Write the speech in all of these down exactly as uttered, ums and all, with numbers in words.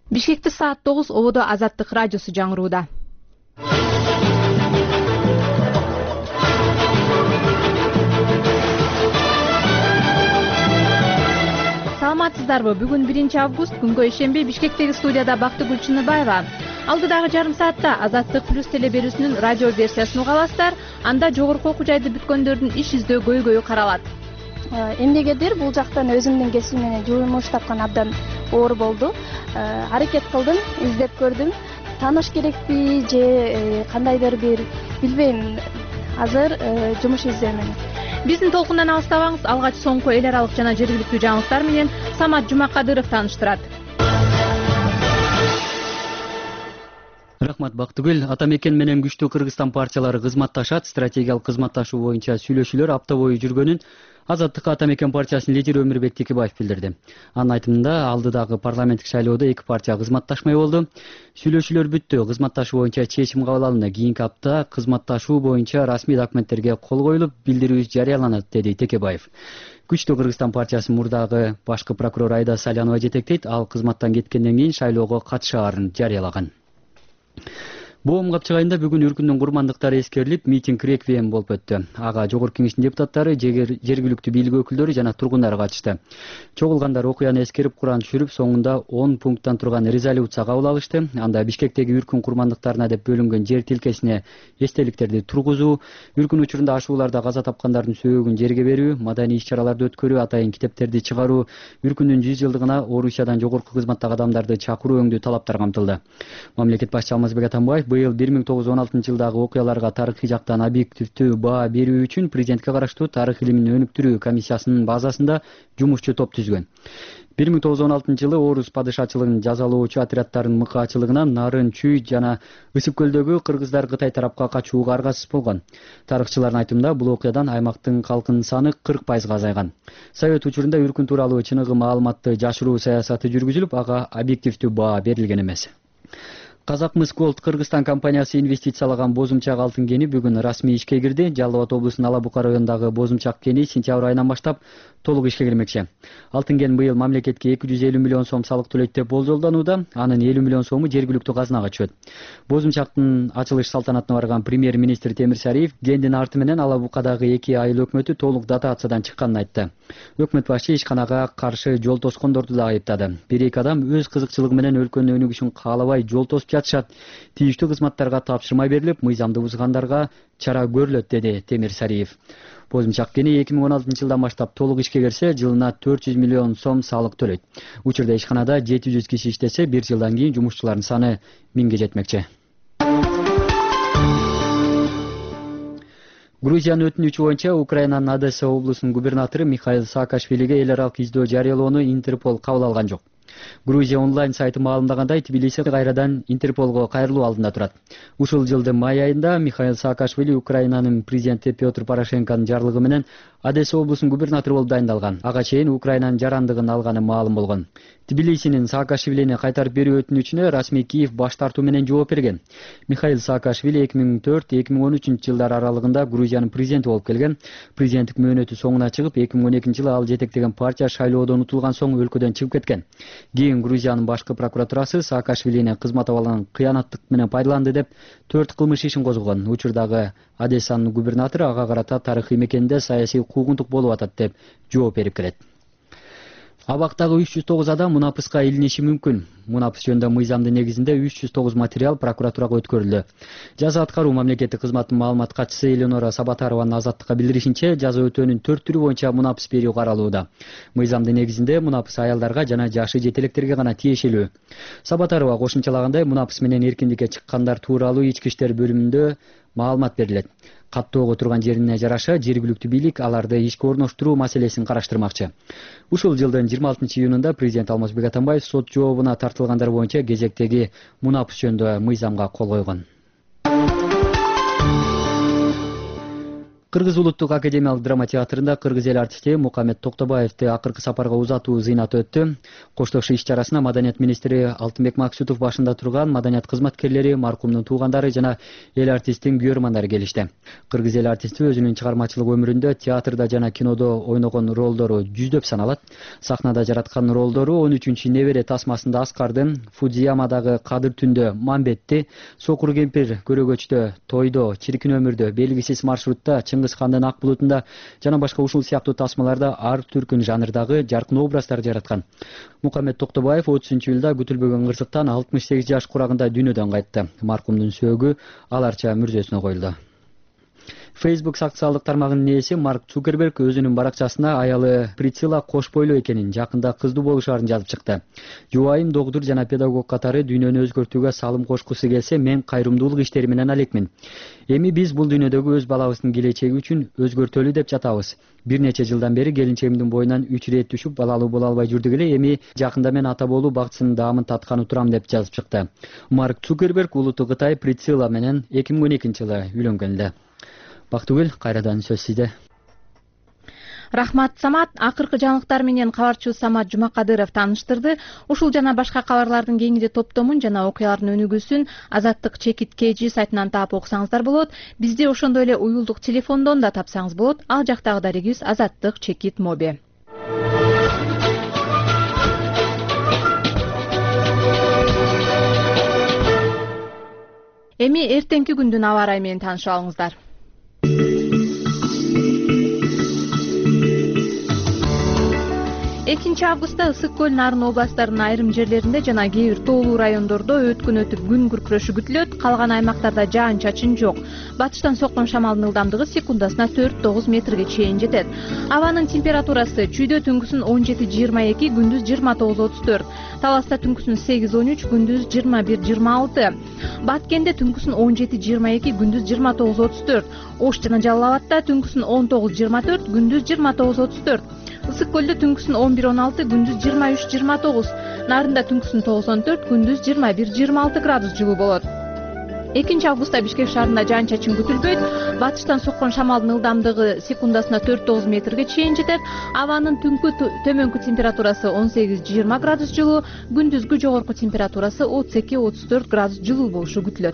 Бишкекте саат тогуз, ободо Азаттык радиосу жаңырууда. Саламатсыздарбы? Бүгүн биринчи август, күнгө ишенбей, Бишкектеги студияда Бактыгүл Чыныбаева. Алдыдагы жарым саатта Азаттык плюс телеберүүсүнүн радио версиясын уга аласыздар. Анда жогорку окуу жайды бүткөндөрдүн иш издөө көйгөйү каралат. Эмнегедир бул жактан өзүмдүн кесибим менен жумуш тапкан абдан оор болду. Аракет кылдым, издеп көрдүм. Тааныш керекпи же кандайдыр бир билбейм. Азыр жумуш издөө менен. Биздин толкундан алыстабаңыз. Алгач соңку эл аралык жана жергиликтүү жаңылыктар менен Самат Жумакадыров тааныштырат. Рахмат Бактыгүл. Атамекен менен күчтүү Кыргызстан партиялары кызматташат. Стратегиялык кызматташуу боюнча сүйлөшүүлөр апта бою жүргөнүн Азаттык Атамекен партиясынын лидери Өмүрбек Текебаев билдирди. Анын айтымында алдыдагы парламенттик шайлоодо эки партия кызматташмай болду. Сүйлөшүүлөр бүттү. Кызматташуу боюнча чечим кабыл алынды. Кийинки апта кызматташуу боюнча расмий документтерге кол коюлуп, билдирүү жарыяланат, деди Текебаев. Күчтүү Кыргызстан партиясынын мурдагы башкы прокурор Айда Салянова жетектейт. Ал кызматтан кеткенден кийин шайлоого катышаарын жарыялаган. Боом капчыгайында бүгүн үркүндүн курмандыктары эскерилип, митинг реквием болуп өттү. Ага жогорку кеңештин депутаттары, жергиликтүү бийлик өкүлдөрү жана тургундар катышты. Чогулгандар окуяны эскерип, Куран түшүрүп, соңунда он пункттан турган резолюция кабыл алышты. Анда Бишкектеги үркүн курмандыктарына деп бөлүнгөн жер тилкесине эстеликтерди тургузуу, үркүн учурунда ашууларда каза тапкандардын сөөгүн жерге берүү, маданий иш-чараларды өткөрүү, атайын китептерди чыгаруу, үркүндүн жүз жылдыгына Орусиядан жогорку кызматтагы адамдарды чакыруу өңдүү талаптар камтылды. Мамлекет башчысы Алмазбек Атамбаев быйыл бир миң тогуз жүз он алтынчы жылдагы окуяларга тарыхый жактан объективдүү баа берүү үчүн президентке караштуу тарых илимин өнүктүрүү комиссиясынын базасында жумушчу топ түзгөн. бир миң тогуз жүз он алтынчы жылы Орус падышачылыгын жазалоочу отрядтардын мыкаачылыгынан Нарын, Чүй жана Ысык көлдөгү кыргыздар Кытай тарапка качууга аргасыз болгон. Тарыхчылардын айтымында бул окуядан аймактын калкынын саны кырк пайызга азайган. Совет учурунда үркүн тууралуу чыныгы маалыматты жашыруу саясаты жүргүзүлүп, ага объективдүү баа берилген эмес. Казакмыс Голд Кыргызстан компаниясы инвестициялаган бозумчак алтын кени бүгүн расмий ишке кирди. Жалал Абад облусунун Ала Бука районундагы бозумчак кени сентябрь айынан баштап толук ишке кирмекчи. Алтын кен быйыл мамлекетке эки жүз элүү миллион сом салык төлөйт деп болжолдонууда. Анын элүү миллион сому жергиликтүү казынага түшөт. Бозумчактын ачылыш салтанатына барган премьер-министр Темир Сариев кендин арты менен Ала Букадагы эки айыл өкмөтү толук дотациядан чыкканын айтты. Өкмөт башы ишканага каршы жол тоскондорду да айыптады. Бир эки адам өз кызыкчылыгы менен өлкөнүн өнүгүшүн каалабай жол тосуп жатышат. Тийиштүү кызматтарга тапшырма берилип, мыйзамды бузгандарга чара көрүлөт, деди Темир Сариев. Бозумчак кени эки миң он алтынчы жылдан баштап толук ишке кирсе, жылына төрт жүз миллион сом салык төлөйт. Учурда ишканада жети жүз киши иштесе, бир жылдан кийин жумушчулардын саны миңге жетмекчи. Грузиянын өтүнүчү боюнча Украинанын Одесса облусунун губернатору Михаил Саакашвилиге эл аралык издөө жарыялоону Интерпол кабыл алган жок. Грузия онлайн сайты маалымдагандай, Тбилиси кайрадан Интерполго кайрылуу алдында турат. Ушул жылдын май айында Михаил Саакашвили Украинанын президенти Петр Порошенконун жарлыгы менен Одесса облусунун губернатору болуп дайындалган. Ага чейин Украинанын жарандыгын алганы маалым болгон. Тбилисинин Саакашвилини кайтарып берүү өтүнүчүнө расмий Киев баш тартуу менен жооп берген. Михаил Саакашвили эки миң төрт эки миң он үчүнчү жылдар аралыгында Грузиянын президенти болуп келген. Президенттик мөөнөтү соңуна чыгып, эки миң он экинчи жылы ал жетектеген партия шайлоодон утулган соң өлкөдөн чыгып кеткен. Кийин Грузиянын башкы прокуратурасы Саакашвилини кызмат абалынан кыянаттык менен пайдаланды деп төрт кылмыш ишин козгогон. Учурдагы Одессанын губернатору ага карата тарыхый мекенде саясий куугунтук болуп атат деп жооп берип келет. Абактагы үч жүз тогуз адам мунапыска илиниши мүмкүн. Мунапыс жөнүндө мыйзамдын негизинде үч жүз тогуз материал прокуратурага өткөрүлдү. Жаза аткаруу мамлекеттик кызматтын маалымат катчысы Элеонора Сабатарованын Азаттыкка билдиришинче, жаза өтөөнүн төрт түрү боюнча мунапыс берүү каралууда. Мыйзамдын негизинде мунапыс аялдарга жана жашы жетелектерге гана тиешелүү. Сабатарова кошумчалагандай, мунапыс менен эркиндикке чыккандар тууралуу ички иштер бөлүмүндө маалымат берилет. Каттоого турган жерине жараша жергиликтүү бийлик аларды ишке орноштуруу маселесин караштырмакчы. Ушул жылдын жыйырма алтынчы июнунда президент Алмазбек Атамбаев сот жообуна тартылгандар боюнча кезектеги мунапыс жөнүндө мыйзамга кол койгон. Кыргыз улуттук академиялык драма театрында кыргыз эл артисти Мукаммед Токтобаевди акыркы сапарга узатуу зыйнаты өттү. Коштошуу иш-чарасына Маданият министри Алтынбек Максутов башында турган маданият кызматкерлери, маркумдун туугандары жана эл артисттин күйөрмандары келишти. Кыргыз эл артисти өзүнүн чыгармачылык өмүрүндө театрда жана кинодо ойногон ролдору жүздөп саналат. Сахнада жараткан ролдору он үчүнчү небере тасмасында Аскарды, Фудзиямадагы Кадыр түндө Мамбетти, Сокур кемпир көрөгөчтө, Тойдо, Чиркин өмүрдө, белгисиз маршрутта, Чыңгыз хандын Ак булутунда жана башка ушул сыяктуу тасмаларда ар түркүн жанрдагы жаркын образдар жараткан. Мукаммед Токтобаев отузунчу июлда күтүлбөгөн кырсыктан алтымыш сегиз жаш курагында дүйнөдөн кайтты. Маркумдун сөөгү аларча мүрзөсүнө коюлду. Facebook социалдык тармагынын ээси Марк Цукерберг өзүнүн баракчасына аялы Прицила кош бойлуу экенин, жакында кыздуу болушаарын жазып чыкты. Жубайым доктур жана педагог катары дүйнөнү өзгөртүүгө салым кошкусу келсе, мен кайрымдуулук иштери менен алекмин. Эми биз бул дүйнөдөгү өз балабыздын келечеги үчүн өзгөртөлү деп жатабыз. Бир нече жылдан бери келинчегимдин боюнан үч ирет түшүп, балалуу боло албай жүрдүк эле, эми жакында мен ата болуу бакытынын даамын татканы турам деп жазып чыкты. Марк Цукерберг улуттук Кытай Прицила менен эки миң он экинчи жылы үйлөнгөн эле. Бактыгүл, кайрадан сөз сизде. Рахмат, Самат. Акыркы жаңылыктар менен кабарчыбыз Самат Жумакадыров тааныштырды. Ушул жана башка кабарлардын кеңири топтомун жана окуялардын өнүгүүсүн Азаттык чекит kg сайтынан таап окусаңыздар болот. Бизди ошондой эле уюлдук телефондон да тапсаңыз болот. Ал жактагы дарегибиз Азаттык чекит моби. Эми эртеңки күндүн аба ырайы менен таанышып алыңыздар. экинчи августта Ысык көл Нарын областарынын айрым жерлеринде жана кээ бир тоолуу райондордо өткөн өтүп күн күркүрөшү күтүлөт. Калган аймактарда жаан-чачын жок. Батыштан соккон шамалдын ылдамдыгы секундасына төрт тогуз метрге чейин жетет. Абанын температурасы чүйдө түнкүсүн он жети жыйырма эки, күндүз жыйырма тогуз отуз төрт. Таласта түнкүсүн сегиз он үч, күндүз жыйырма бир жыйырма алты. Баткенде түнкүсүн он жети жыйырма эки, күндүз жыйырма тогуз отуз төрт. Ош жана Жалал Абадта түнкүсүн он тогуз жыйырма төрт, күндүз жыйырма тогуз отуз төрт. Ысык көлдө түнкүсүн он бир он алты, күндүз жыйырма үч жыйырма тогуз. Нарында түнкүсүн тогуз он төрт, күндүз жыйырма бир жыйырма алты градус жылуу болот. экинчи августта Бишкек шаарында жаан-чачын күтүлбөйт. Батыштан соккон шамалдын ылдамдыгы секундасына төрт тогуз метрге чейин жетет. Абанын түнкү төмөнкү температурасы он сегиз жыйырма градус жылуу, күндүзгү жогорку температурасы отуз эки отуз төрт градус жылуу болушу күтүлөт.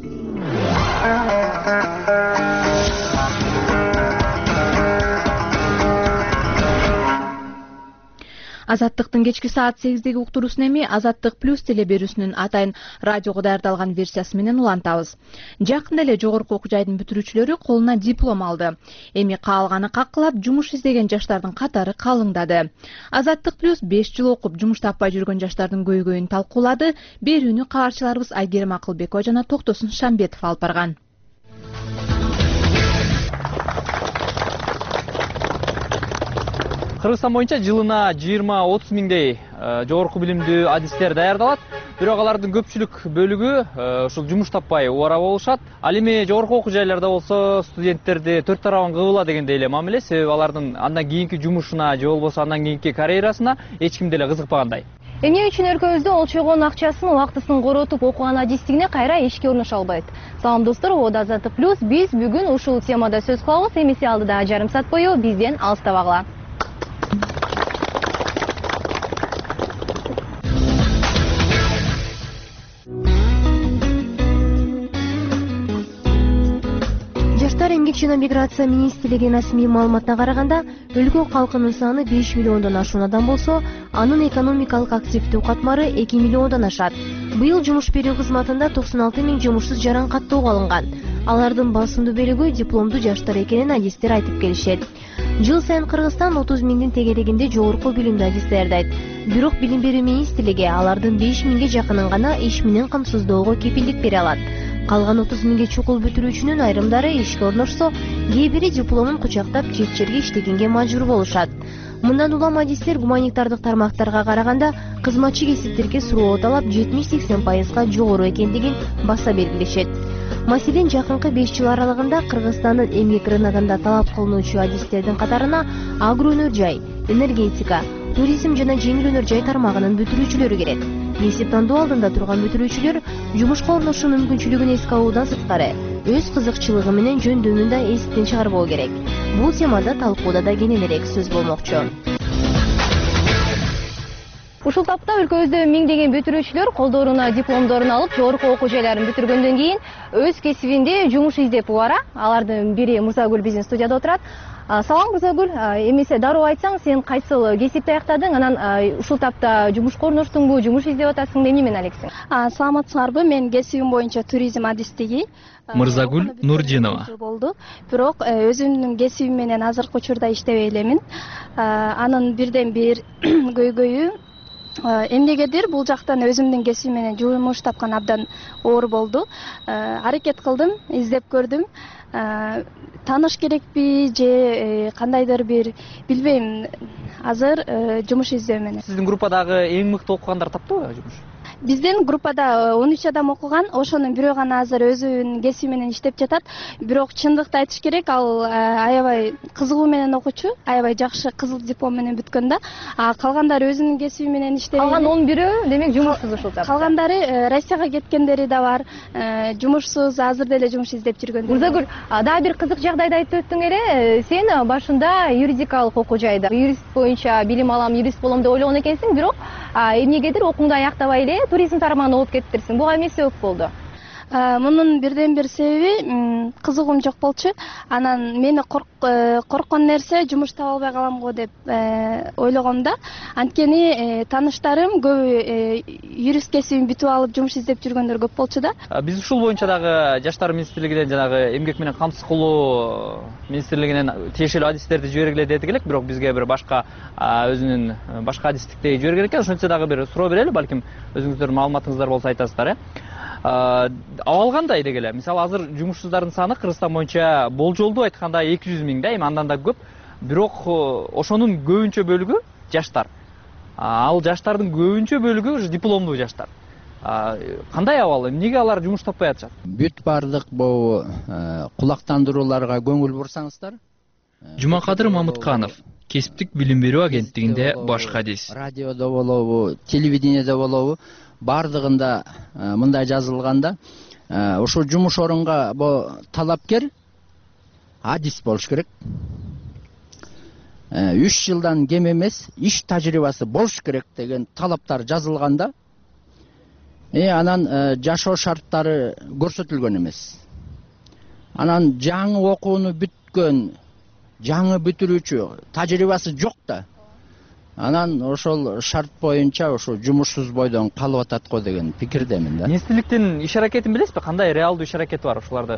Азаттыктын кечки саат сегиздеги уктуруусун эми Азаттык плюс теле берүүсүнүн атайын радиого даярдалган версиясы менен улантабыз. Жакында эле жогорку окуу жайдын бүтүрүүчүлөрү колуна диплом алды. Эми каалганы каккылап жумуш издеген жаштардын катары калыңдады. Азаттык плюс беш жыл окуп жумуш таппай жүргөн жаштардын көйгөйүн талкуулады. Берүүнү кабарчыларыбыз Айгерим Акылбекова жана Токтосун Шамбетов алып барган. Кыргызстан боюнча жылына жыйырма отуз миңдей жогорку билимдүү адистер даярдалат. Бирок алардын көпчүлүк бөлүгү ушул жумуш таппай убара болушат. Ал эми жогорку окуу жайларда болсо студенттерди төрт тарабан кыбыла дегендей эле мамиле, себеби алардын андан кийинки жумушуна же болбосо андан кийинки карьерасына эч ким деле кызыкпагандай. Эмне үчүн өлкөбүздө олчойгон акчасын, убактысын коротуп окуган адистигине кайра ишке орношо албайт? Салам достор, Ода Азаттык плюс биз бүгүн ушул темада сөз кылабыз. Эмиси алдыда жарым саат бою бизден алыстабагыла. Эмгек жана миграция министрлигинин расмий маалыматына караганда, өлкө калкынын саны беш миллиондон ашуунадан болсо, анын экономикалык активдүү катмары эки миллиондон ашат. Быйыл жумуш берүү кызматында токсон алты миң жумушсуз жаран каттоого алынган. Алардын басымдуу бөлүгү дипломдуу жаштар экенин адистер айтып келишет. Жыл сайын Кыргызстан отуз миңдин тегерегинде жогорку билимдүү адис даярдайт. Бирок билим берүү министрлиги алардын беш миңге жакынын гана иш менен камсыздоого кепилдик бере алат. Калган отуз миңге чукул бүтүрүүчүнүн айрымдары ишке орношсо, кээ бири дипломун кучактап чет жерге иштегенге мажбур болушат. Мындан улам адистер гуманитардык тармактарга караганда кызматчы кесиптерге суроо талап жетимиш сексен пайызга жогору экендигин баса белгилешет. Маселен, жакынкы беш жыл аралыгында Кыргызстандын эмгек рыногунда талап кылынуучу адистердин катарына агроөнөр жай, энергетика, туризм жана жеңил өнөр жай тармагынын бүтүрүүчүлөрү кирет. Эсеп тандоо алдында турган бүтүрүүчүлөр жумушка орношуу мүмкүнчүлүгүн эске алуудан сырткары өз кызыкчылыгы менен жөндөмүн да эстен чыгарбоо керек. Бул темада талкууда да кененирээк сөз болмокчу. Ушул тапта өлкөбүздө миңдеген бүтүрүүчүлөр колдоруна дипломдорун алып, жогорку окуу жайларын бүтүргөндөн кийин өз кесибинде жумуш издеп убара. Алардын бири Мырзагүл биздин студияда отурат. Салам Мырзагүл, эмесе дароо айтсаң, сен кайсыл кесипти аяктадың? Анан ушул тапта жумушка орноштуңбу, жумуш издеп атасың, эмне менен алексиң? Саламатсыңарбы? Мен кесибим боюнча туризм адистиги. Мырзагүл Нурдинова болду. Бирок өзүмдүн кесибим менен азыркы учурда иштебей элемин. Анын бирден бир көйгөйү эмнегедир бул жактан өзүмдүн кесибим менен жумуш тапкан абдан оор болду. Аракет кылдым, издеп көрдүм. Тааныш керекпи же кандайдыр бир билбейм. Азыр жумуш издөө менен. Сиздин группадагы эң мыкты окугандар таптыбы жумуш? Биздин группада он үч адам окуган, ошонун бирөө гана азыр өзүнүн кесиби менен иштеп жатат. Бирок чындыкты айтыш керек, ал аябай кызыгуу менен окучу, аябай жакшы кызыл диплом менен бүткөн да. А калгандары өзүнүн кесиби менен иштеп. Калган он бирөө демек жумушсуз ушул тапта. Калгандары Россияга кеткендери да бар. Жумушсуз азыр деле жумуш издеп жүргөндөр. Мырзагүл, дагы бир кызык жагдайды айтып өттүң эле. Сен башында юридикалык окуу жайда юрист боюнча билим алам, юрист болом деп ойлогон экенсиң, бирок эмнегедир окууңду аяктабай эле туризм тармагына окуп кетиптирсиң. Буга эмне себеп болду? Мунун бирден бир себеби кызыгуум жок болчу. Анан мени корккон нерсе жумуш таба албай калам го деп ойлогомда. Анткени тааныштарым көбү юрист кесибин бүтүп алып жумуш издеп жүргөндөр көп болчу да. Биз ушул боюнча дагы Жаштар министрлигинен жанагы эмгек менен камсыз кылуу министрлигинен тиешелүү адистерди жибергиле дедик элек, бирок бизге бир башка өзүнүн башка адистикти жиберген экен. Ошентсе дагы бир суроо берели, балким өзүңүздөрдүн маалыматыңыздар болсо айтасыздар, э? Абал кандай дегеле? Мисалы азыр жумушсуздардын саны Кыргызстан боюнча болжолдуу айтканда эки жүз миң да, эми андан да көп. Бирок ошонун көбүнчө бөлүгү жаштар. Ал жаштардын көбүнчө бөлүгү ушу дипломдуу жаштар. Кандай абал? Эмнеге алар жумуш таппай атышат? Бүт бардык бул кулактандырууларга көңүл бурсаңыздар. Жумакадыр Мамытканов, кесиптик билим берүү агенттигинде баш кадис. Радиодо болобу, телевидениеде болобу, бардыгында мындай жазылганда, ошо жумуш орунга бу талапкер адис болуш керек. үч жылдан кем эмес иш тажрыйбасы болуш керек деген талаптар жазылганда, э анан жашоо шарттары көрсөтүлгөн эмес. Анан жаңы окууну бүткөн, жаңы бүтүрүүчү тажрыйбасы жок да. Анан ошол шарт боюнча ошо жумушсуз бойдон калып атат го деген пикирдемин да. Министрликтин иш аракетин билесизби? Кандай реалдуу иш аракети бар ушуларды?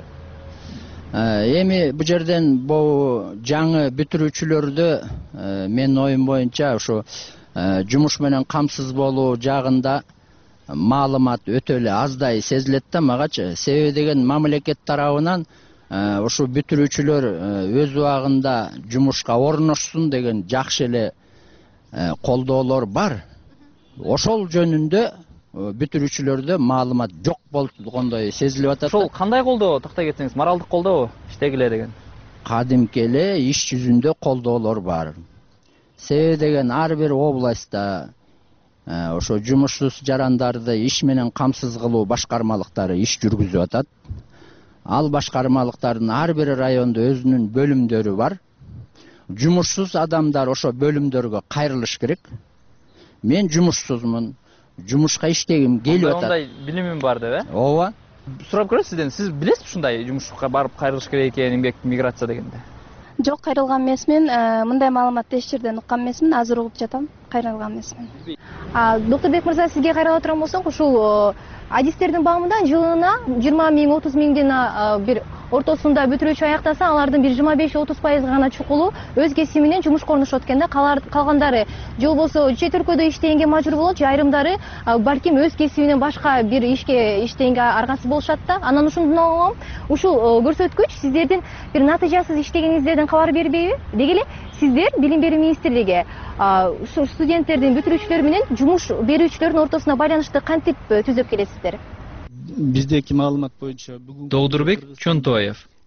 Эми бу жерден бу жаңы бүтүрүүчүлөрдү менин оюм боюнча ошо жумуш менен камсыз болуу жагында маалымат өтө эле аздай сезилет да магачы. Себеби деген мамлекет тарабынан ошо бүтүрүүчүлөр өз убагында жумушка орношсун деген жакшы эле колдоолор бар. Ошол жөнүндө бүтүрүүчүлөрдө маалымат жок болгондой сезилип атат. Ошол кандай колдоо, токтой кетсеңиз, моралдык колдообу, иштегиле деген? Кадимки эле иш жүзүндө колдоолор бар. Себеби деген ар бир областта ошо жумушсуз жарандарды иш менен камсыз кылуу башкармалыктары иш жүргүзүп атат. Ал башкармалыктардын ар бир райондо өзүнүн бөлүмдөрү бар. Жумушсуз адамдар ошо бөлүмдөргө кайрылыш керек. Мен жумушсузмун, жумушка иштегим келип атат. Ондай билимим бар деп, э? Ооба. Сурап көрөсүз сизден, сиз билесизби ушундай жумушка барып кайрылыш керек экенин, эмгек миграция дегенде? Жок, кайрылган эмесмин. Мындай маалыматты эч жерден уккан эмесмин. Азыр угуп жатам. Кайрылган эмесмин. Доктурбек мырза, сизге кайрыла турган болсок, ушул адистердин багымында жылына жыйырма миң, отуз миңден бир ортосунда бүтүрүүчү аяктаса, алардын бир жыйырма беш отуз пайызы гана чукулуу өз кесиби менен жумушка орношот экен да. Калгандары же болбосо чет өлкөдө иштегенге мажбур болот, же айрымдары балким өз кесибинен башка бир ишке иштегенге аргасыз болушат да. Анан ушундан улам ушул көрсөткүч сиздердин бир натыйжасыз иштегениңиздерден кабар бербейби? Деги эле сиздер Билим берүү министрлиги ушу студенттердин, бүтүрүүчүлөр менен жумуш берүүчүлөрдүн ортосуна байланышты кантип түзөп келесиздер? Биздеки маалымат боюнча бүгүн Доодурбек Чонтоев,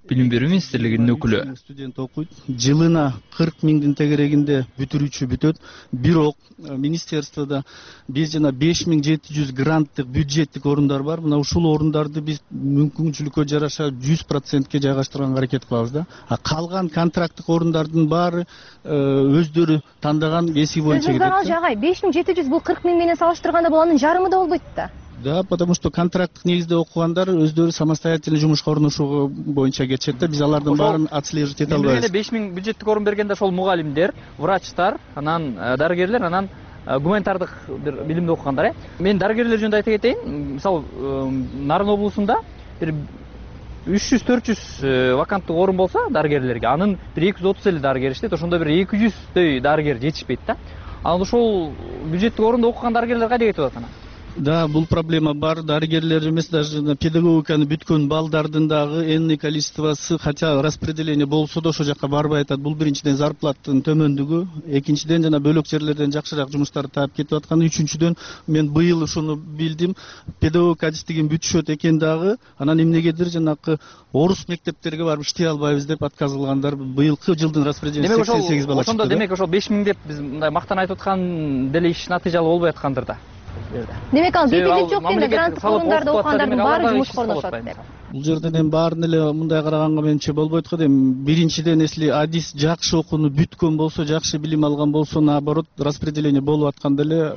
билим берүү министрлигинин өкүлү. Студент окуйт, жылына кырк миңдин тегерегинде бүтүрүүчү бүтөт. Бирок министерствода биз жана беш миң жети жүз гранттык бюджеттик орундар бар. Мына ушул орундарды биз мүмкүнчүлүккө жараша жүз процентке жайгаштырганга аракет кылабыз да. А калган контракттык орундардын баары өздөрү тандаган кесип боюнча кетет. Сөзүңүз жагай, беш миң жети жүз бул кырк миң менен салыштырганда бул анын жарымы да болбойт да. Да, потому что контракттык негизде окугандар өздөрү самостоятельный жумушка орношуу боюнча кетишет да. Биз алардын баарын отслеживать эте албайбыз. беш миң бюджеттик орун бергенде ошол мугалимдер, врачтар, анан дарыгерлер, анан гуманитардык бир билимде окугандар, э. Мен дарыгерлер жөнүндө айта кетейин. Мисалы, Нарын облусунда бир үч жүз төрт жүз ваканттык орун болсо дарыгерлерге, анын бир эки жүз отуз эле дарыгер иштейт. Ошондо бир эки жүздөй дарыгер жетишпейт да. Анан ошол бюджеттик орунда окуган дарыгерлер кайда кетип атат анан? Да, бул проблема бар. Дарыгерлер эмес, даже педагогиканы бүткөн балдардын дагы энный количествосы, хотя распределение болсо да ошол жака барбай атат. Бул биринчиден зарплаттын төмөндүгү, экинчиден жана бөлөк жерлерден жакшыраак жумуштарды таап кетип атканы, үчүнчүдөн мен быйыл ушуну билдим, педагогика адистигин бүтүшөт экен дагы, анан эмнегедир жанакы орус мектептерге барып иштей албайбыз деп отказ кылгандар. Быйылкы жылдын распределениясы сексен сегиз бала чыкты. Ошондо демек ошол беш миң деп биз мындай мактан айтып аткан деле иш натыйжалуу болбой аткандыр да. Демек ал кепилдик жок экен, гранттык орундарда окугандардын баары жумушка орношот деп. Бул жерден эми баарын эле мындай караганга менимче болбойт го дейм. Биринчиден, если адис жакшы окууну бүткөн болсо, жакшы билим алган болсо, наоборот, распределение болуп атканда эле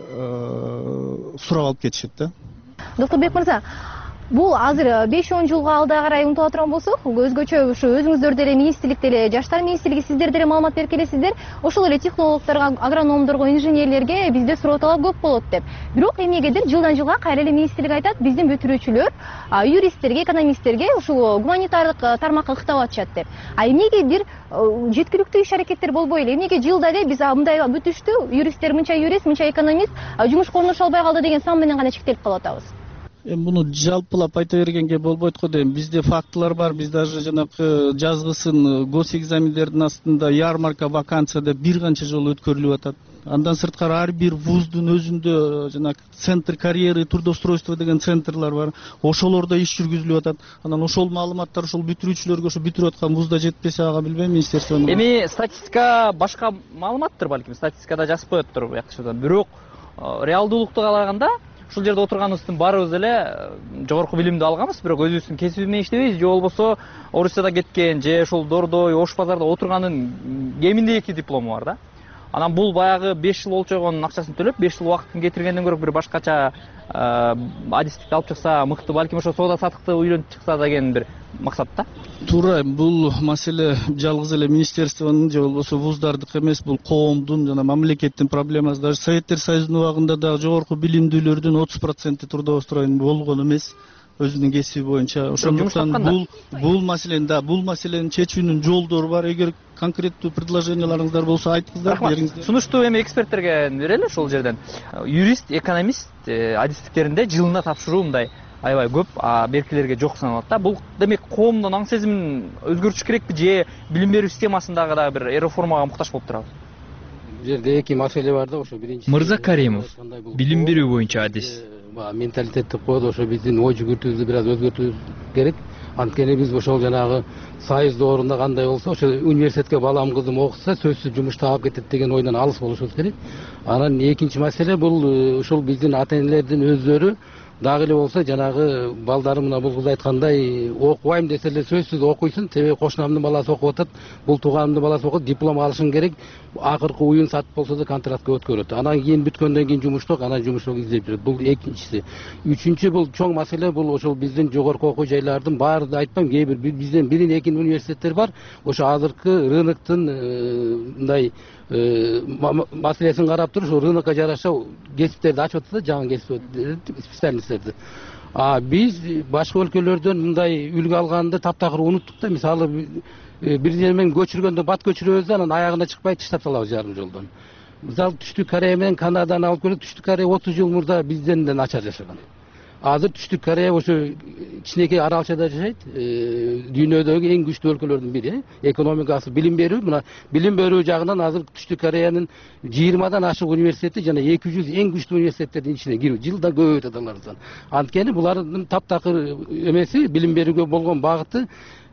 сурап алып кетишет да. Доктурбек мырза, бул азыр беш он жылга алда карай умтула турган болсок, өзгөчө ушу өзүңүздөр деле министрлик деле, жаштар министрлиги сиздер деле маалымат берип келесиздер. Ошол эле технологдорго, агрономдорго, инженерлерге бизде суроо талап көп болот деп. Бирок эмнегедир жылдан жылга кайра эле министрлик айтат, биздин бүтүрүүчүлөр юристтерге, экономисттерге ушул гуманитардык тармакка ыктап атышат деп. А эмнегедир жеткиликтүү иш аракеттер болбой эле, эмнеге жылда эле биз мындай бүтүштү, юристтер мынча юрист, мынча экономист жумушка орношо албай калды деген сан менен гана чектелип калып атабыз? Эми муну жалпылап айта бергенге болбойт го дейм. Бизде фактылар бар. Биз даже жанакы жазгысын госэкзамендердин астында ярмарка вакансия деп бир канча жолу өткөрүлүп атат. Андан сырткары ар бир вуздун өзүндө жанакы центр карьеры, трудоустройство деген центрлар бар. Ошолордо иш жүргүзүлүп атат. Анан ошол маалыматтар ошол бүтүрүүчүлөргө, ошо бүтүрүп аткан вузда жетпесе, ага билбейм, министерствонун. Эми статистика башка маалыматтыр, балким статистикада жазып коеттур буякчадан. Бирок реалдуулукту караганда ушул жерде отурганыбыздын баарыбыз эле жогорку билимди алганбыз, бирок өзүбүздүн кесиби менен иштебейбиз, же болбосо Орусияда кеткен, же ошол Дордой, Ош базарда отурганын кеминде эки диплому бар да. Анан бул баягы беш жыл олчойгонун акчасын төлөп, беш жыл убакытын кетиргенден көрө бир башкача адистикти алып чыкса мыкты, балким ошо соода сатыкты үйлөнүп чыкса деген бир максат да. Туура, бул маселе жалгыз эле министерствонун же болбосо вуздардык эмес, бул коомдун жана мамлекеттин проблемасы. Даже Советтер Союзунун убагында дагы жогорку билимдүүлөрдүн отуз проценти трудоустроен болгон эмес өзүнүн кесиби боюнча. Ошондуктан бул бул маселени да, бул маселени чечүүнүн жолдору бар. Эгер конкреттүү предложенияларыңыздар болсо айткыңыздар, бериңиздер. Сунуштуу эми эксперттерге берели ошол жерден. Юрист, экономист адистиктеринде жылына тапшыруу мындай аябай көп, а беркилерге жок саналат да. Бул демек коомдун аң сезимин өзгөртүш керекпи, же билим берүү системасындагы дагы бир реформага муктаж болуп турабы? Бул жерде эки маселе бар да, ошо биринчи. Мырза Каримов, билим берүү боюнча адис. Менталитет деп коет, ошо биздин ой жүгүртүүбүздү бир аз өзгөртүү керек. Анткени биз ошол жанагы сайыз орунда кандай болсо, ошо университетке балам кызым окуса, сөзсүз жумуш таап кетет деген ойдон алыс болушубуз керек. Анан экинчи маселе бул ушул биздин ата энелердин өздөрү дагы эле болсо жанагы балдары мына бул кыз айткандай окубайм десе эле сөзсүз окуйсун, себеби кошунамдын баласы окуп атат, бул тууганымдын баласы окуп, диплом алышың керек, акыркы уюн сатып болсо да контрактка өткөрөт. Анан кийин бүткөндөн кийин жумуштук, анан жумуштук издеп жүрөт. Бул экинчиси. Үчүнчү бул чоң маселе, бул ошол биздин жогорку окуу жайлардын баарды айтпайм, кээ бир бизден бирин экин университеттер бар. Ошо азыркы рыноктун мындай маселесин карап туруп, ошо рынокко жараша кесиптерди ачып атат да, жаңы кесип специалисттерди. А биз башка өлкөлөрдөн мындай үлгү алганды таптакыр унуттук да. Мисалы бир жермен көчүргөндө бат көчүрөбүз да, анан аягына чыкпай таштап салабыз жарым жолдон. Мисалы Түштүк Корея менен Канаданы алып көрсөк, Түштүк Корея отуз жыл мурда бизден да начар жашаган. Азыр Түштүк Корея ошо кичинекей аралчада жашайт. Дүйнөдөгү эң күчтүү өлкөлөрдүн бири. Экономикасы, билим берүү, мына билим берүү жагынан азыр Түштүк Кореянын жыйырмадан ашык университети жана эки жүз эң күчтүү университеттердин ичине кирип, жылда көбөйтөт алардан. Анткени булардын таптакыр эмеси, билим берүүгө болгон багыты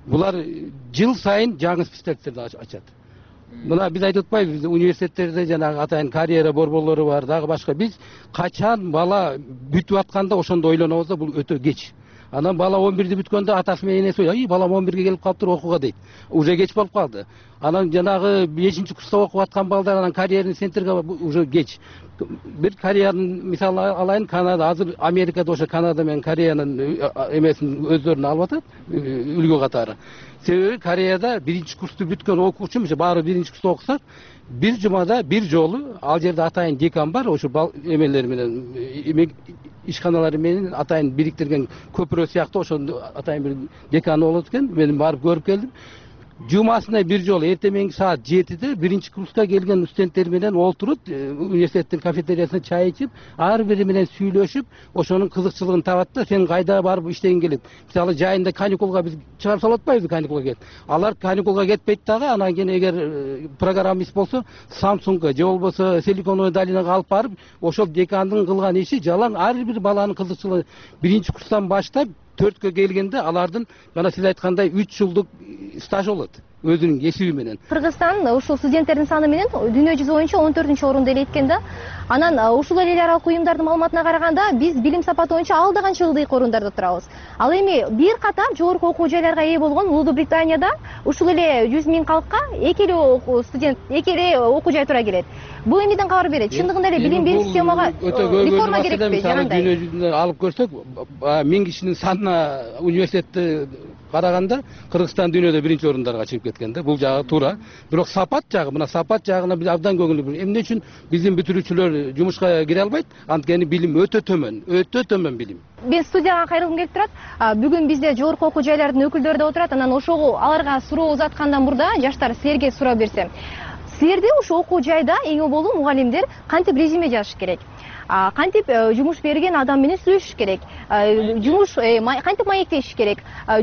булар жыл сайын жаңы специалисттерди ачат. Мына биз айтып атпайбыз, университеттерде жанагы атайын карьера борборлору бар, дагы башка. Биз качан бала бүтүп атканда ошондо ойлонобуз да, бул өтө кеч. Анан бала он бирди бүткөндө атасы менен энеси ой, балам он бирге келип калыптыр окууга дейт. Уже кеч болуп калды. Анан жанагы бешинчи курста окуп аткан балдар анан карьерный центрге уже кеч. Бир Кореянын мисалын алайын, Канада азыр Америкада ошо Канада менен Кореянын эмесин өздөрүнө алып атат, үлгү катары. Себеби Кореяда биринчи курсту бүткөн окуучу, баары биринчи курста окуса, бир жумада бир жолу ал жерде атайын декан бар, ошо эмелер менен ишканалары менен атайын бириктирген көпүрө сыяктуу ошондо атайын бир деканы болот экен. Мен барып көрүп келдим. Жумасына бир жолу эртең менги саат жетиде биринчи курска келген студенттер менен олтуруп, университеттин кафетериясында чай ичип, ар бири менен сүйлөшүп, ошонун кызыкчылыгын табат да, сен кайда барып иштегиң келет. Мисалы жайында каникулга биз чыгарып салып атпайбызбы, каникулга кет. Алар каникулга кетпейт дагы, анан кийин эгер программист болсо, Samsungга же болбосо Силиконовый долинага алып барып, ошол декандын кылган иши жалаң ар бир баланын кызыкчылыгы биринчи курстан баштап төрткө келгенде алардын жана сиз айткандай үч жылдык стаж болот өзүнүн кесиби менен. Кыргызстан ушул студенттердин саны менен дүйнө жүзү боюнча он төртүнчү орунда эле экен да. Анан ушул эл аралык уюмдардын маалыматына караганда биз билим сапаты боюнча алдыган ылдыйкы орундарда турабыз. Ал эми бир катар жогорку окуу жайларга ээ болгон Улуу Британияда ушул эле жүз миң калкка эки эле студент, эки эле окуу жай тура келет. Бул эмнеден кабар берет? Чындыгында эле билим берүү системага реформа керекпи? Жарандай. Дүйнө жүзүндө алып көрсөк, миң кишинин санына университетти караганда Кыргызстан дүйнөдө биринчи орундарга чыгып кеткен да. Бул жагы туура. Бирок сапат жагы, мына сапат жагына биз абдан көңүл бурабыз. Эмне үчүн биздин бүтүрүүчүлөр жумушка кире албайт? Анткени билим өтө төмөн, өтө төмөн билим. Мен студияга кайрылгым келип турат. Бүгүн бизде жогорку окуу жайлардын өкүлдөрү да отурат. Анан ошого аларга суроо узаткандан мурда жаштар силерге суроо берсем. Силерде ушу окуу жайда эң болуу мугалимдер кантип резюме жазыш керек? Кантип жумуш берген адам менен сүйлөшүш керек? Жумуш кантип маектешиш керек?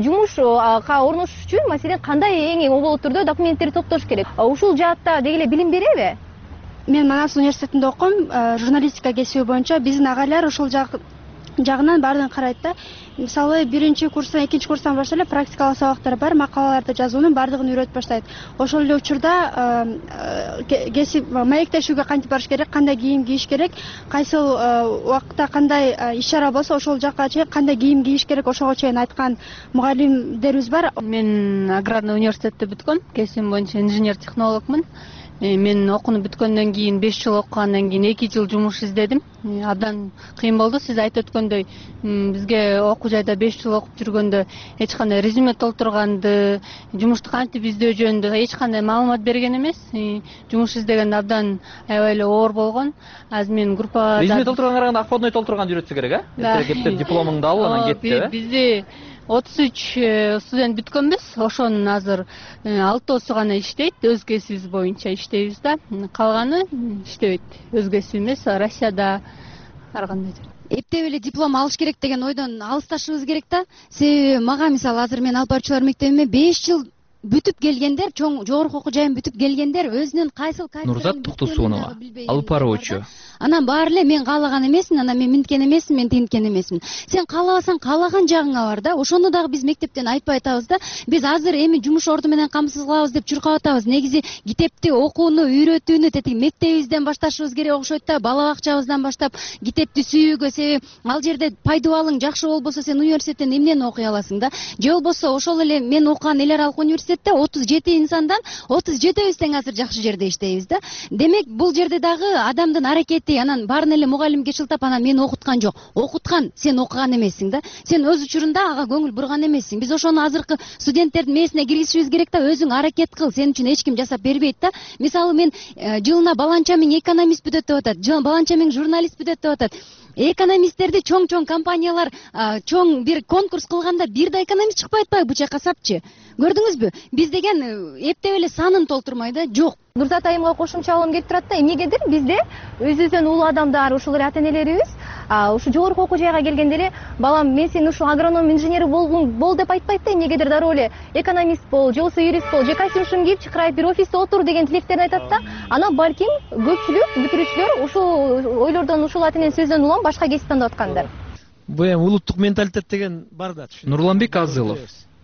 Жумушка орношуш үчүн маселен кандай эң обол түрдө документтерди топтош керек? Ушул жаатта деги эле билим береби? Мен Манас университетинде окуйм, журналистика кесиби боюнча биздин агалар ошол жагынан баардыгын карайт да. Мисалы биринчи курстан, экинчи курстан баштап эле практикалык сабактар бар, макалаларды жазуунун баардыгын үйрөтүп баштайт. Ошол эле учурда кесип маектешүүгө кантип барыш керек, кандай кийим кийиш керек, кайсы убакытта кандай иш чара болсо ошол жакка чейин кандай кийим кийиш керек, ошого чейин айткан мугалимдерибиз бар. Мен аграрный университетти бүткөм, кесибим боюнча инженер технологмун. Мен окууну бүткөндөн кийин беш жыл окугандан кийин эки жыл жумуш издедим. Абдан кыйын болду. Сиз айтып өткөндөй, бизге окуу жайда беш жыл окуп жүргөндө эч кандай резюме толтурганды, жумушту кантип издөө жөнүндө эч кандай маалымат берген эмес. Жумуш издегенде абдан аябай эле оор болгон. Азыр мен группада резюме толтурганга караганда акподной толтурганды үйрөтсө керек, э? Эртең кептеп дипломуңду ал, анан кетти, э? Бизди отуз үч студент бүткөнбүз. Ошонун азыр алтоосу гана иштейт, өз кесибибиз боюнча иштейбиз да. Калганы иштебейт. Өз кесиби эмес, Россияда ар кандай жер. Эптеп эле диплом алыш керек деген ойдон алысташыбыз керек да. Себеби мага мисалы азыр мен алып баруучулар мектебиме беш жыл бүтүп келгендер, чоң жогорку окуу жайын бүтүп келгендер өзүнүн кайсыл кайсыл Нурзат Токтосунова, алып баруучу. Анан баары эле мен каалаган эмесмин, анан мен минткен эмесмин, мен тинткен эмесмин. Сен каалабасаң каалаган жагыңа бар да. Ошону дагы биз мектептен айтпай атабыз да. Биз азыр эми жумуш орду менен камсыз кылабыз деп чуркап атабыз. Негизи китепти окууну, үйрөтүүнү тети мектебибизден башташыбыз керек окшойт да. Бала бакчабыздан баштап китепти сүйүүгө, себеби ал жерде пайдубалың жакшы болбосо сен университеттен эмнени окуй аласың да. Же болбосо ошол эле мен окуган эл аралык университетте отуз жети инсандан отуз жетөөбүз тең азыр жакшы жерде иштейбиз да. Демек бул жерде дагы адамдын аракети, анан баарын эле мугалимге шылтап анан мен окуткан жок. Окуткан, сен окуган эмессиң да. Сен өз учурунда ага көңүл бурган эмессиң. Биз ошону азыркы студенттердин мээсине киргизишибиз керек да. Өзүң аракет кыл, сен үчүн эч ким жасап бербейт да. Мисалы мен жылына баланча миң экономист бүтөт деп атат, баланча миң журналист бүтөт деп атат. Экономисттерди чоң-чоң компаниялар чоң бир конкурс кылганда бир да экономист чыкпай атпайбы бу жака сапчы? Көрдүңүзбү? Биз деген эптеп эле санын толтурмай да, жок. Нурзат айымга кошумча алгым келип турат да, эмнегедир бизде өзүбүздөн улуу адамдар, ушул эле ата-энелерибиз ушу жогорку окуу жайга келгенде эле балам мен сени ушул агроном инженери бол деп айтпайт да, эмнегедир дароо эле экономист бол, же болбосо юрист бол, же костюм кийип чыкырайып бир офисте отур деген тилектерин айтат да. Анан балким көпчүлүк бүтүрүүчүлөр ушул ойлордон, ушул ата-эненин сөзүнөн улам башка кесип тандап аткандар. Бул эми улуттук менталитет деген бар да. Нурланбек Азылов.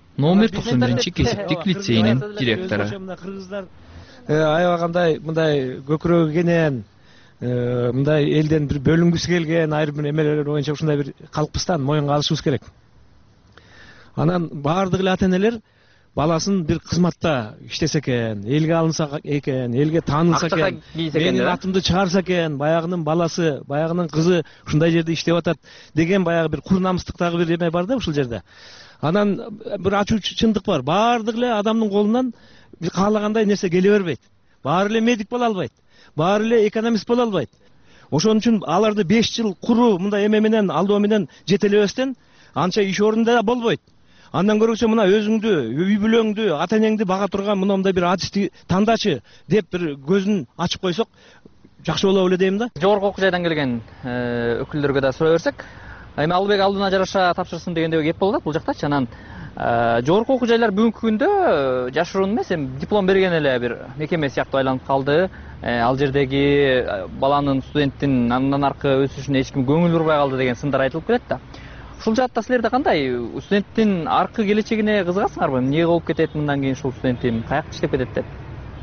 номер токсон биринчи кесиптик лицейинин директору. Кыргыздар аябагандай мындай көкүрөгү мындай элден бир бөлүнгүсү келген айрым бир эмелер боюнча ушундай бир калкпыздан моюнга алышыбыз керек. Анан баардык эле ата энелер баласын бир кызматта иштесе экен, элге алынса экен, элге таанылса экен, менин атымды чыгарса экен, баягынын баласы, баягынын кызы ушундай жерде иштеп атат деген баягы бир кур намыстыктагы бир эме бар да ушул жерде. Анан бир ачуучу чындык бар. Баардык эле адамдын колунан бир каалагандай нерсе келе бербейт. Баары эле медик боло албайт. Баары эле экономист боло албайт. Ошон үчүн аларды беш жыл куру мындай эме менен алдоо менен жетелебестен анча иш орунда да болбойт. Андан көрөкчө мына өзүңдү, үй бүлөңдү, ата энеңди бага турган мындай бир адисти тандачы деп бир көзүн ачып койсок жакшы болобу эле дейм да. Жогорку окуу жайдан келген өкүлдөргө да сурай берсек, эми Албек алдына жараша тапшырсын дегенде кеп болуп атат бул жактачы. Анан жогорку окуу жайлар бүгүнкү күндө жашыруун эмес, эми диплом берген эле бир мекеме сыяктуу айланып калды. Ал жердеги баланын, студенттин андан аркы өсүшүнө эч ким көңүл бурбай калды деген сындар айтылып келет да. Ушул жаатта силерде кандай? Студенттин аркы келечегине кызыгасыңарбы? Эмне болуп кетет мындан кийин ушул студентим? Каякта иштеп кетет деп?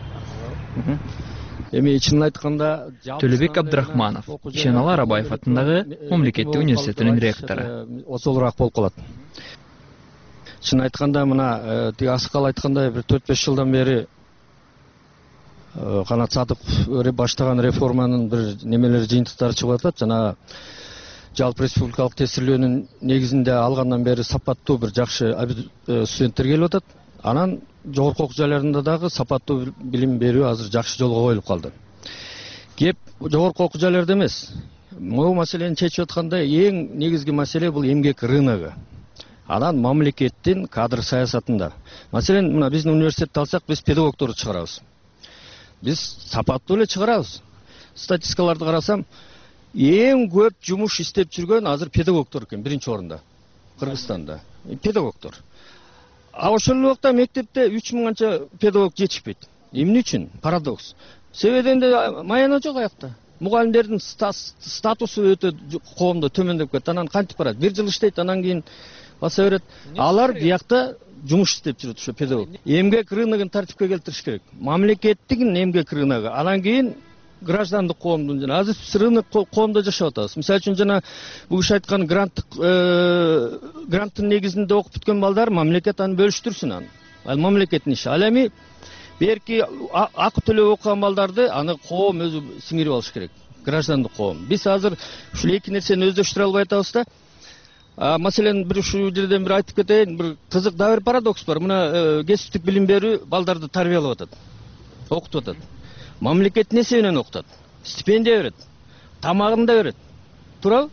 Эми чынын айтканда Төлөбек Абдрахманов, Ишеналы Арабаев атындагы мамлекеттик университетинин ректору. Осолураак болуп калат. Чынын айтканда мына тиги Асыкал айткандай бир төрт беш жылдан бери Канат Садыков баштаган реформанын бир немелери жыйынтыктары чыгып атат. Жана жалпы республикалык тестирлөөнүн негизинде алгандан бери сапаттуу бир жакшы студенттер келип атат. Анан жогорку окуу жайларында дагы сапаттуу билим берүү азыр жакшы жолго коюлуп калды. Кеп жогорку окуу жайларда эмес. Могу маселени чечип атканда эң негизги маселе бул эмгек рыногу. Анан мамлекеттин кадр саясатында. Маселен, мына биздин университетти алсак, биз педагогдорду чыгарабыз. Биз сапаттуу эле чыгарабыз. Статистикаларды карасам, эң көп жумуш иштеп жүргөн азыр педагогдор экен биринчи орунда. Кыргызстанда педагогдор. А ошол эле убакта мектепте үч миң канча педагог жетишпейт. Эмне үчүн? Парадокс. Себебинде маяна жок аякта. Мугалимдердин статусу өтө коомдо төмөндөп кетти. Анан кантип барат? Бир жыл иштейт, анан кийин баса берет. Алар биякта жумуш иштеп жүрөт ошо педагог. Эмгек рыногун тартипке келтириш керек. Мамлекеттин эмгек рыногу. Анан кийин граждандык коомдун жана азыр рынок коомдо жашап атабыз. Мисалы үчүн жана бул киши айткан гранттык гранттын негизинде окуп бүткөн балдар мамлекет аны бөлүштүрсүн аны. Ал мамлекеттин иши. Ал эми берки акы төлөп окуган балдарды аны коом өзү сиңирип алыш керек. Граждандык коом. Биз азыр ушул эки нерсени өздөштүрө албай атабыз да. Маселен бир ушул жерден бир айтып кетейин, бир кызык да бир парадокс бар. Мына кесиптик билим берүү балдарды тарбиялап атат. Окутуп атат. Мамлекет несебинен окутат. Стипендия берет. Тамагын да берет. Туурабы?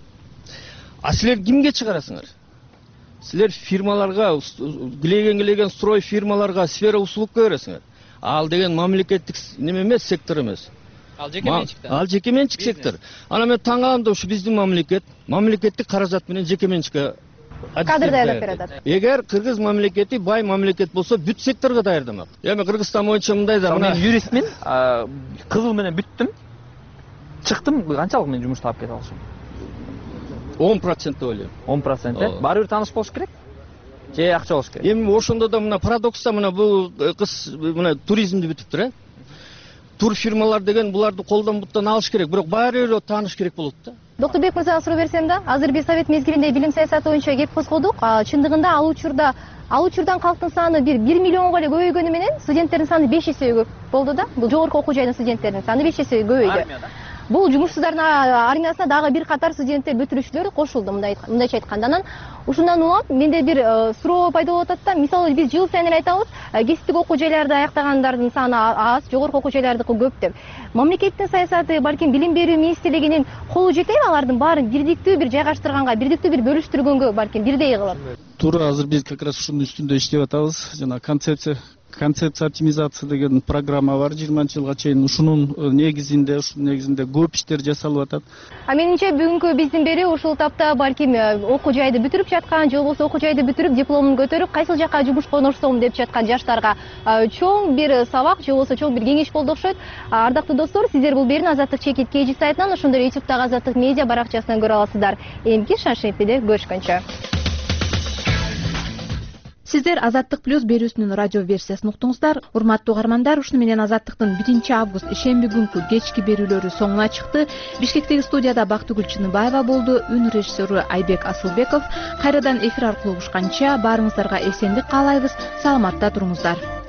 А силер кимге чыгарасыңар? Силер фирмаларга, гилеген-гилеген строй фирмаларга, сфера услугка бересиңер. Ал деген мамлекеттик неме эмес, сектор эмес. Ал жеке менчик да. Ал жеке менчик сектор. Анан мен таң калам да ушу биздин мамлекет мамлекеттик каражат менен жеке менчикке кадр даярдап берет. Эгер кыргыз мамлекети бай мамлекет болсо бүт секторго даярдамак. Эми Кыргызстан боюнча мындай да, мен юристмин, кызыл менен бүттүм. Чыктым, канчалык мен жумуш таап кете алышым? он процент деп ойлойм. он процент. Баары бир тааныш болуш керек? Же акча болуш керек? Эми ошондо да мына парадокста мына бул кыз мына туризмди бүтүптүр, э? Тур фирмалар деген буларды колдон буттан алыш керек, бирок баары бир тааныш керек болот да. Доктурбек мырзага суроо берсем да, азыр биз совет мезгилинде билим саясаты боюнча кеп козгодук. Чындыгында ал учурда ал учурдан калктын саны бир бир миллионго эле көбөйгөнү менен студенттердин саны беш эсе көп болду да. Бул жогорку окуу жайдын студенттеринин саны беш эсе көбөйдү. Бул жумушсуздардын армиясына дагы бир катар студенттер бүтүрүүчүлөр кошулду, мындайча айтканда. Анан ушундан улам менде бир суроо пайда болуп атат да. Мисалы биз жыл сайын эле айтабыз, кесиптик окуу жайларды аяктагандардын саны аз, жогорку окуу жайлардыкы көп деп. Мамлекеттин саясаты, балким билим берүү министрлигинин колу жетеби алардын баарын бирдиктүү бир жайгаштырганга, бирдиктүү бир бөлүштүргөнгө, балким бирдей кылып? Туура, азыр биз как раз ушунун үстүндө иштеп атабыз. Жана концепция концепция оптимизация деген программа бар, жыйырманчы жылга чейин ушунун негизинде, ушунун негизинде көп иштер жасалып атат. А менимче бүгүнкү биздин берүү ушул тапта балким окуу жайды бүтүрүп жаткан, же болбосо окуу жайды бүтүрүп дипломун көтөрүп кайсыл жакка жумушка орношсом деп жаткан жаштарга чоң бир сабак, же болбосо чоң бир кеңеш болду окшойт. Ардактуу достор, сиздер бул берүүнү Азаттык чекит кей сайтынан, ошондой эле ютубтагы Азаттык медиа баракчасынан көрө аласыздар. Эмки шашипиде көрүшкөнчө. сиздер Азаттык плюс берүүсүнүн радио версиясын уктуңуздар. Урматтуу угармандар, ушуну менен Азаттыктын биринчи август ишемби күнкү кечки берүүлөрү соңуна чыкты. Бишкектеги студияда Бактыгүл Чыныбаева болду, үн режиссеру Айбек Асылбеков. Кайрадан эфир аркылуу угушканча баарыңыздарга эсендик каалайбыз. Саламатта туруңуздар.